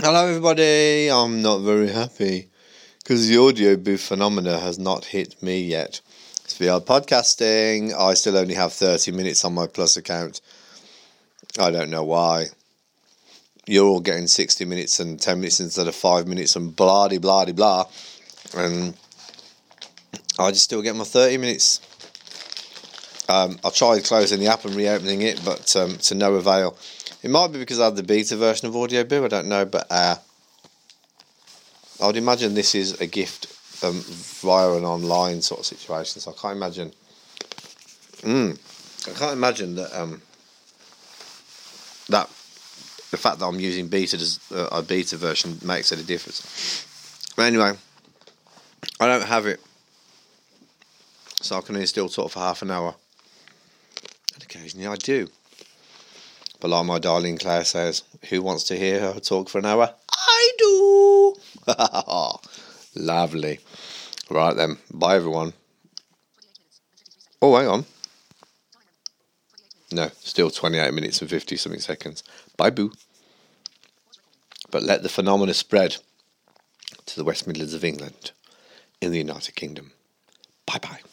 Hello everybody, I'm not very happy because the audio booth phenomena has not hit me yet. It's VR podcasting. I still only have 30 minutes on my Plus account. I don't know why. You're all getting 60 minutes and 10 minutes instead of 5 minutes and blah de blah de blah. And I just still get my 30 minutes. I tried closing the app and reopening it, but to no avail. It might be because I have the beta version of Audio Boo, I don't know, but I would imagine this is a gift via an online sort of situation, so I can't imagine. That that the fact that I'm using beta a beta version makes any difference. But anyway, I don't have it, so I can only still talk for half an hour, and occasionally I do. But like my darling Claire says, who wants to hear her talk for an hour? I do! Lovely. Right then, bye everyone. Oh, hang on. No, still 28 minutes and 50 something seconds. Bye boo. But let the phenomena spread to the West Midlands of England in the United Kingdom. Bye bye.